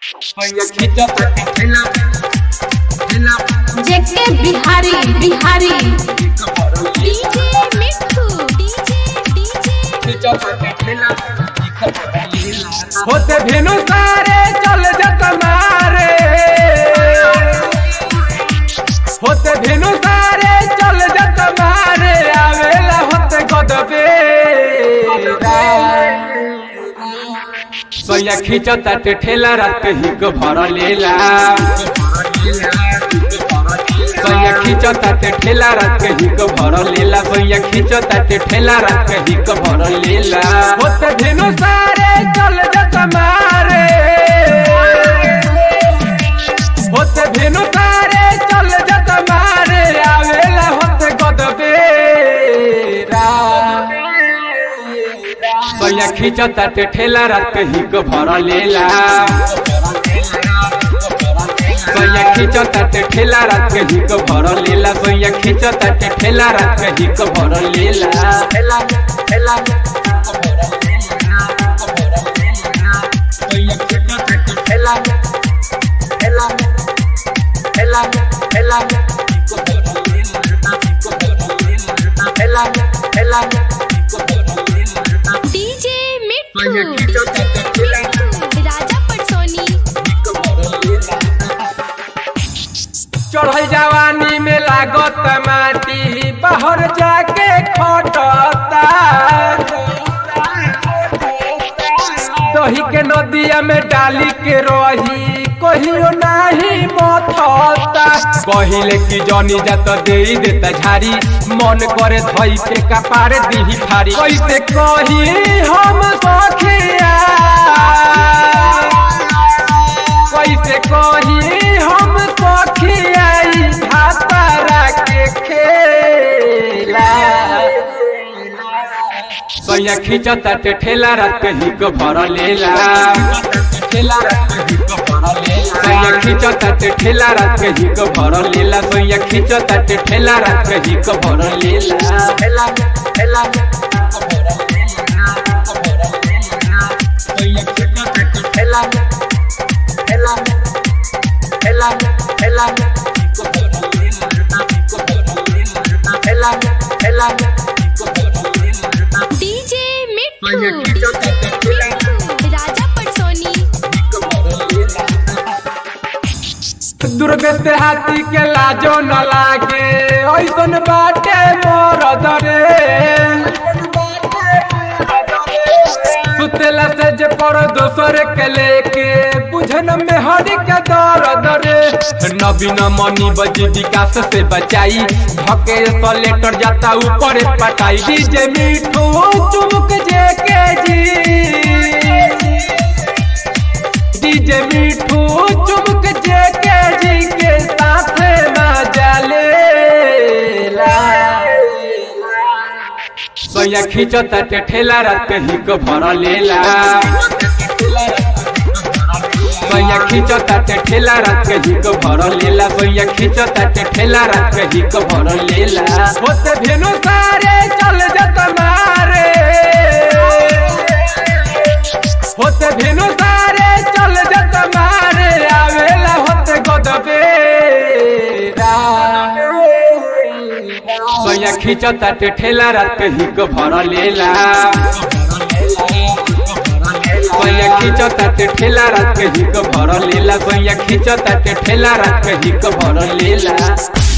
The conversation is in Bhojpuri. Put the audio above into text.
जेके बिहारी बिहारी डीजे मिठू डीजे होते भेनु सारे चल जत मारे होते भेनु सारे चल जत मारे आवेला होते गदबे सैया खींचता ठेला रात ही को भर लेला सैया खींचता ठेला रात ही को भर लेला सैया खींचता ठेला रात ही को भर लेला होते भेनु सारे चल जत मारे होते भेनु सारे चल जत मारे आवेला होते गदबे सैया खींचता ठेला रात ही को भर लेला सैया खींचता ठेला रात ही को भर लेला सैया खींचता ठेला रात ही को भर लेला डीजे मिठू राजा पटसोनी चढ़ल जवानी में लागत माटी बाहर जाके खटता दही के नदिया में डाली के रही कहियो नहीं मथता कहिले की जनी जात दे देता झारी मन करे धई के कपार दीही फारी कैसे कही हम सखिया कैसे कही हम सखिया धातरा के खेला सैया खींचता ठेला रात ही को भर लेला सैया खींचता ठेला रात ही को भर लेला सैया खींचता ठेला रात ही को भर लेला डीजे मिठू राजा पटसोनी दुर्ग से हाथी के लाजो न लागे ऐसन बाटे मोर दरे सुतेला से जे पर दोसर के लेके बुझन में हरी के दर दरे नवीन मनी बजी विकास से बचाई धके सलेटर जाता ऊपर पटाई डीजे मिठू चुमुक जे के जी डीजे मिठू चुमुक जे के जी के साथ मजा लेला सैया खींचता ठेला रात ही को भर लेला सैया खींचता ठेला रात ही को भर लेला सैया खींचता ठेला रात ही को भर लेला होते भेनु सारे चल जत मारे होते भेनु सारे चल जत मारे आवेला होते गदबे सैया खींचता ठेला रात ही को भर लेला सैया खींचता ठेला रात ही को भर लेला सैया खींचता ठेला रात ही को भर लेला।